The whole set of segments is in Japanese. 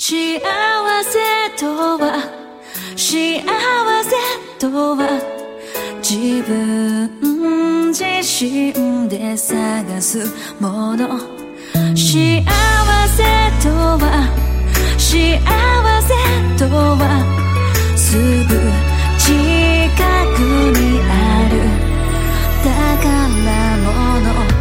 幸せとは幸せとは自分自身で探すもの幸せとは幸せとはすぐ近くにある宝物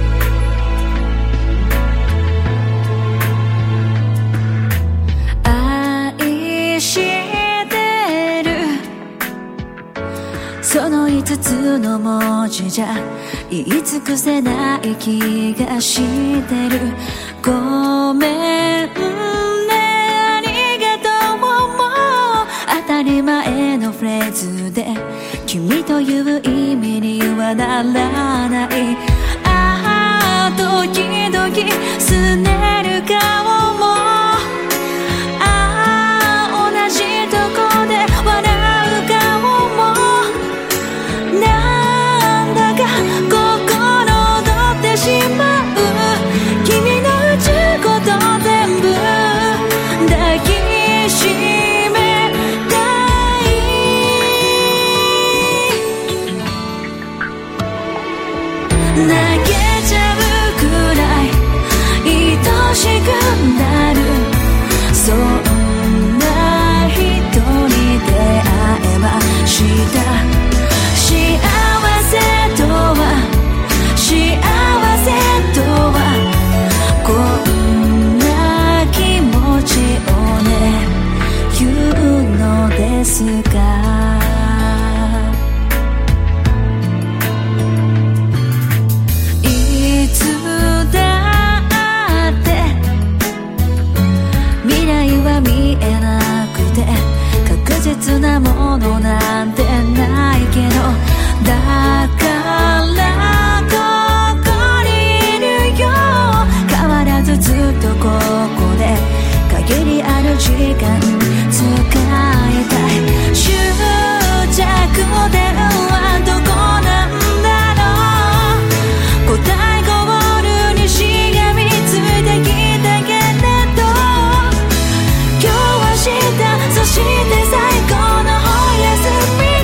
その5つの文字じゃ言い尽くせない気がしてるごめんねありがとうも当たり前のフレーズで君という意味にはならないああ時々すねる顔もああ同じとこで笑う顔もなんだか心躍ってしまう君の宇宙こと全部抱きしめたい泣けちゃうくらい愛しくなるそんな人に出会えました幸せとは幸せとはこんな気持ちをね言うのですかいつだって未来は見えなくて確実なものなんてないけどだからここにいるよ変わらずずっとここで限りある時間使いたい終着点はどこなんだろう答えゴールにしがみついてきたけれど今日は明日そして最高のお休み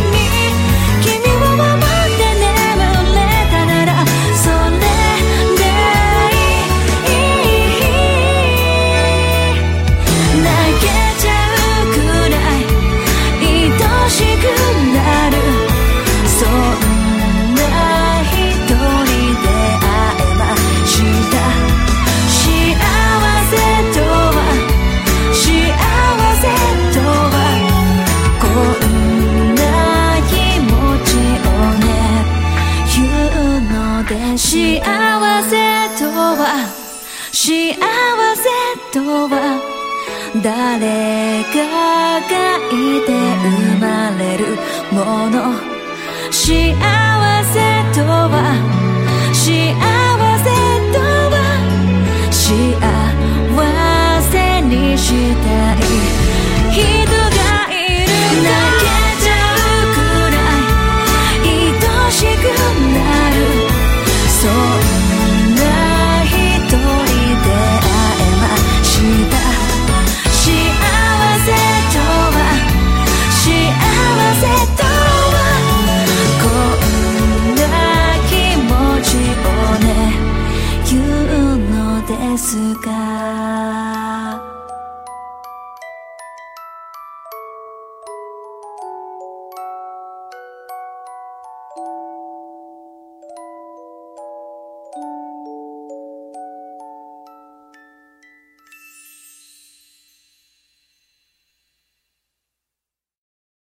欲しくなるそんな人に出会えました幸せとは幸せとはこんな気持ちをね言うので幸せとは幸せとは誰かがいて生まれるもの幸せとは幸せとは幸せにしたい人がいる泣けちゃうくらい愛しくなるそんな人に出会えました幸せとは幸せとはこんな気持ちをね言うのですか